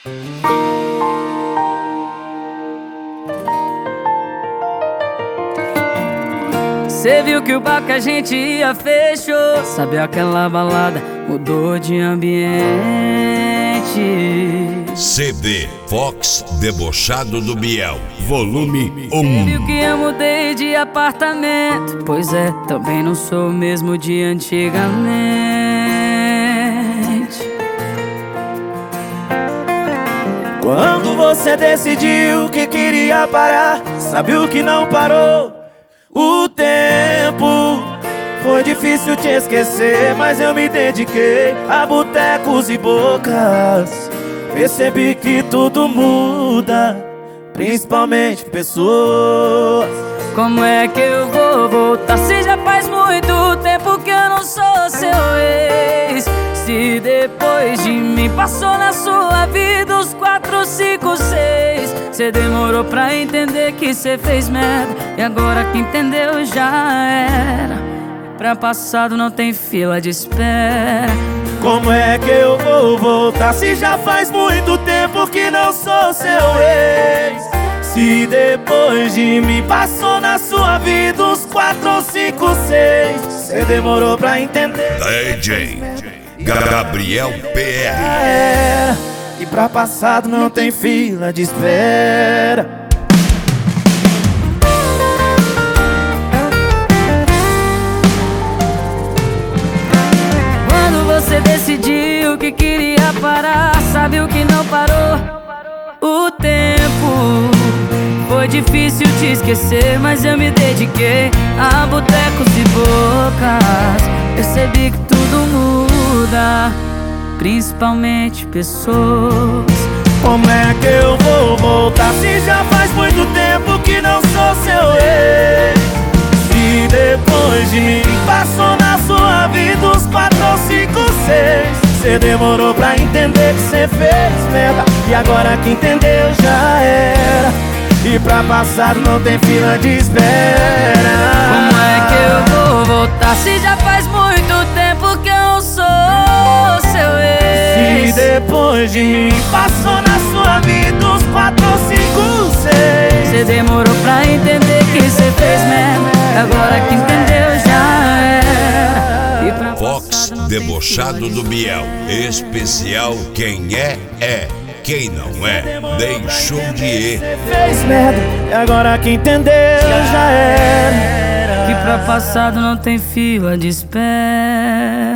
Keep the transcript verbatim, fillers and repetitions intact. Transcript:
Cê viu que o bar que a gente ia fechou. Sabe aquela balada mudou de ambiente. C D Fox Debochado do Biel, volume um. Cê viu que eu mudei de apartamento. Pois é, também não sou o mesmo de antigamente. Quando você decidiu que queria parar, sabe o que não parou? O tempo. Foi difícil te esquecer, mas eu me dediquei a botecos e bocas. Percebi que tudo muda, principalmente pessoas. Como é que eu vou voltar se já faz muito tempo que eu não sou seu ex? Se depois de mim passou na sua vida os quatro, cinco, seis. Cê demorou pra entender que cê fez merda, e agora que entendeu já era. Pra passado não tem fila de espera. Como é que eu vou voltar se já faz muito tempo que não sou seu ex? Se depois de mim passou na sua vida uns quatro, cinco, seis. Cê demorou pra entender. D J Gabriel P R. É, e pra passado não tem fila de espera. Você decidiu que queria parar, sabe o que não parou? O tempo. Foi difícil te esquecer, mas eu me dediquei a botecos e bocas. Percebi que tudo muda, principalmente pessoas. Como é que eu vou voltar se já faz muito tempo que não sou seu ex? Se depois de mim passou na sua vida uns quatro, cinco, seis. Cê demorou pra entender que cê fez merda, e agora que entendeu já era. E pra passado não tem fila de espera. Como é que eu vou voltar se já faz muito tempo que eu não sou seu ex? Se depois de mim passou na sua vida uns quatro, cinco, seis. Cê demorou pra entender que cê fez merda, agora que entendeu já era. E pra Fox Debochado do Biel, especial quem é, é. Quem não é, deixou de ir. Cê fez merda, e agora que entendeu já era. Que pra passado não tem fila de espera.